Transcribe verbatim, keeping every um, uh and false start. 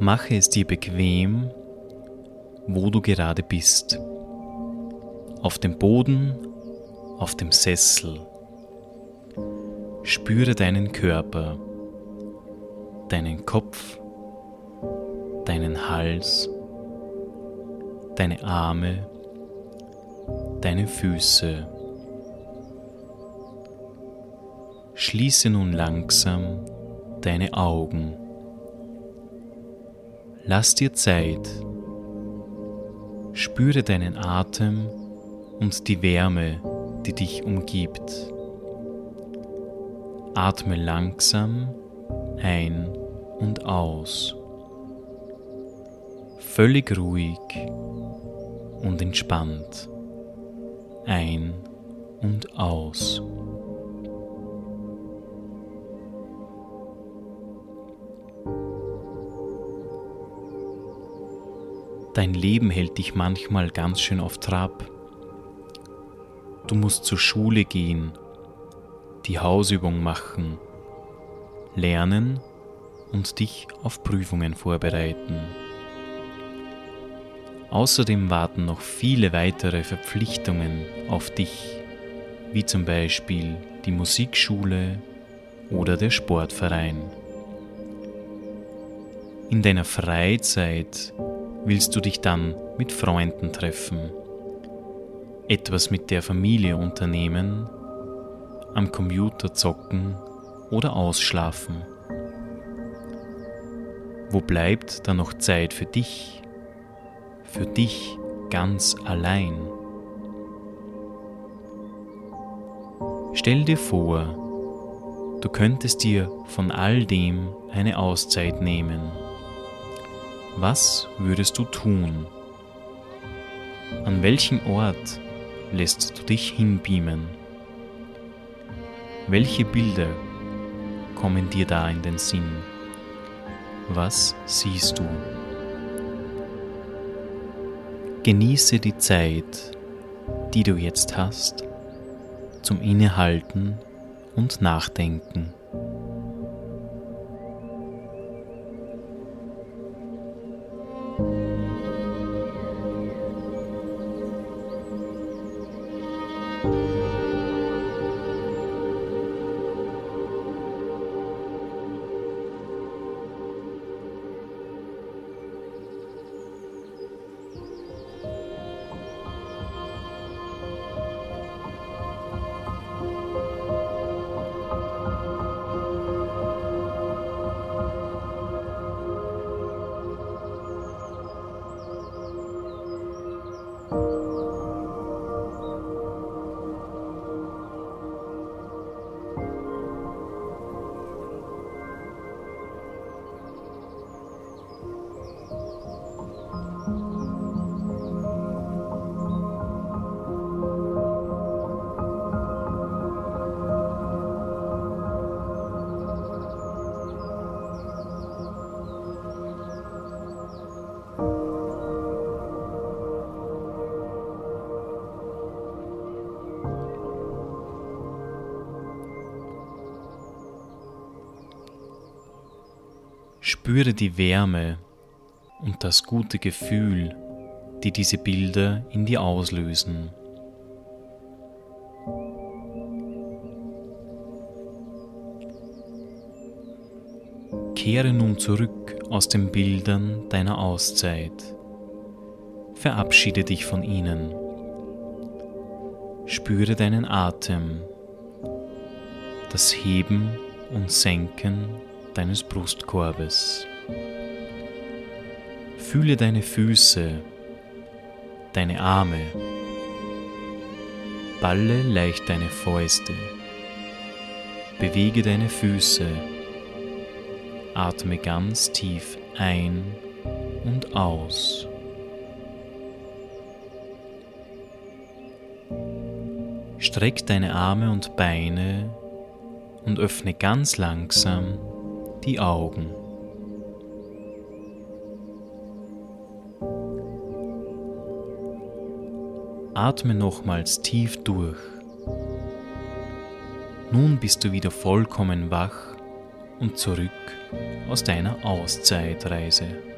Mache es dir bequem, wo du gerade bist. Auf dem Boden, auf dem Sessel. Spüre deinen Körper, deinen Kopf, deinen Hals, deine Arme, deine Füße. Schließe nun langsam deine Augen. Lass dir Zeit. Spüre deinen Atem und die Wärme, die dich umgibt. Atme langsam ein und aus. Völlig ruhig und entspannt. Ein und aus. Dein Leben hält dich manchmal ganz schön auf Trab. Du musst zur Schule gehen, die Hausübung machen, lernen und dich auf Prüfungen vorbereiten. Außerdem warten noch viele weitere Verpflichtungen auf dich, wie zum Beispiel die Musikschule oder der Sportverein. In deiner Freizeit willst du dich dann mit Freunden treffen, etwas mit der Familie unternehmen, am Computer zocken oder ausschlafen. Wo bleibt dann noch Zeit für dich? Für dich ganz allein? Stell dir vor, du könntest dir von all dem eine Auszeit nehmen. Was würdest du tun? An welchen Ort lässt du dich hinbeamen? Welche Bilder kommen dir da in den Sinn? Was siehst du? Genieße die Zeit, die du jetzt hast, zum Innehalten und Nachdenken. Spüre die Wärme und das gute Gefühl, die diese Bilder in dir auslösen. Kehre nun zurück aus den Bildern deiner Auszeit. Verabschiede dich von ihnen. Spüre deinen Atem, das Heben und Senken deines Brustkorbes. Fühle deine Füße, deine Arme. Balle leicht deine Fäuste. Bewege deine Füße. Atme ganz tief ein und aus. Streck deine Arme und Beine und öffne ganz langsam die Augen. Atme nochmals tief durch. Nun bist du wieder vollkommen wach und zurück aus deiner Auszeitreise.